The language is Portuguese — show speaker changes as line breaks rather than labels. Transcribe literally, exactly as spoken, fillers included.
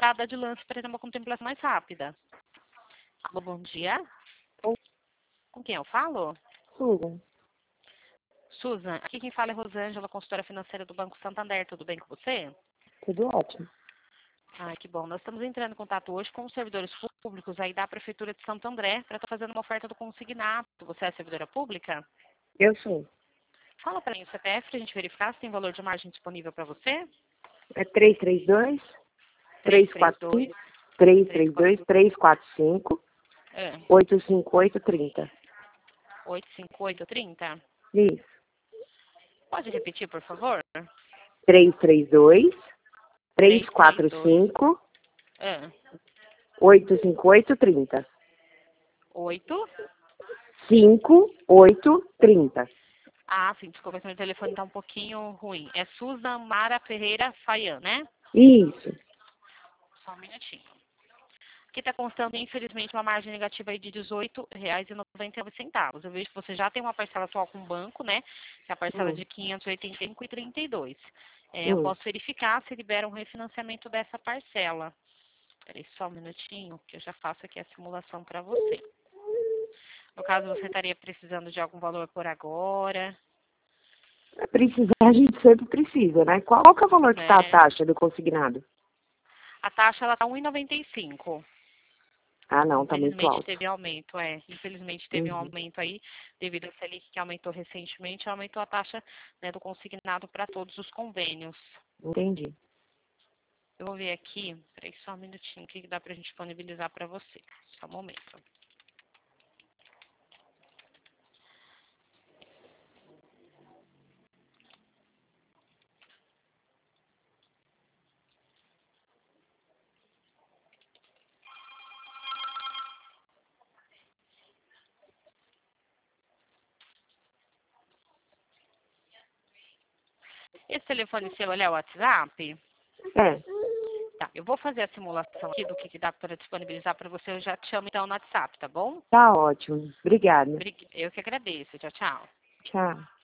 entrada de lance para ter uma contemplação mais rápida. Alô, bom dia.
Oi.
Com quem eu falo?
Susan.
Susan, aqui quem fala é Rosângela, consultora financeira do Banco Santander. Tudo bem com você?
Tudo ótimo.
Ai, que bom. Nós estamos entrando em contato hoje com os servidores públicos aí da Prefeitura de Santo André para estar fazendo uma oferta do consignado. Você é servidora pública?
Eu sou.
Fala para mim o C P F para a gente verificar se tem valor de margem disponível para você.
É três três dois, três quatro cinco, três três dois, três quatro cinco,
É.
oito cinco oito, trinta.
oito cinco oito, trinta?
Isso.
Pode repetir, por favor?
três três dois, três
três
quatro
três dois.
cinco,
É.
oito cinco oito, trinta.
oito.
cinco oito, trinta.
Ah, sim, desculpa, esse meu telefone está um pouquinho ruim. É Susan Mara Ferreira Faian, né?
Isso.
Só um minutinho. Aqui está constando, infelizmente, uma margem negativa aí de dezoito reais e noventa e nove centavos. Eu vejo que você já tem uma parcela atual com o banco, né? Que é a parcela
Hum.
de quinhentos e oitenta e cinco reais e trinta e dois centavos. É, eu
Hum.
posso verificar se libera um refinanciamento dessa parcela. Espera só um minutinho, que eu já faço aqui a simulação para você. No caso, você estaria precisando de algum valor por agora?
Precisar, a gente sempre precisa, né? Qual que é o valor que está a
Né?
taxa do consignado?
A taxa ela está um real e noventa e cinco centavos.
Ah, não, tá muito
Infelizmente
alto.
teve aumento, é. Infelizmente teve um
Uhum.
aumento aí, devido à Selic que aumentou recentemente, aumentou a taxa, né, do consignado para todos os convênios.
Entendi.
Eu vou ver aqui, peraí só um minutinho, o que dá para a gente disponibilizar para você. Só um momento. Esse telefone seu ele é o WhatsApp?
É,
Tá, eu vou fazer a simulação aqui do que que dá para disponibilizar para você, eu já te chamo então no WhatsApp, tá bom?
tá ótimo. Obrigada.
Eu que agradeço, tchau, tchau.
Tchau.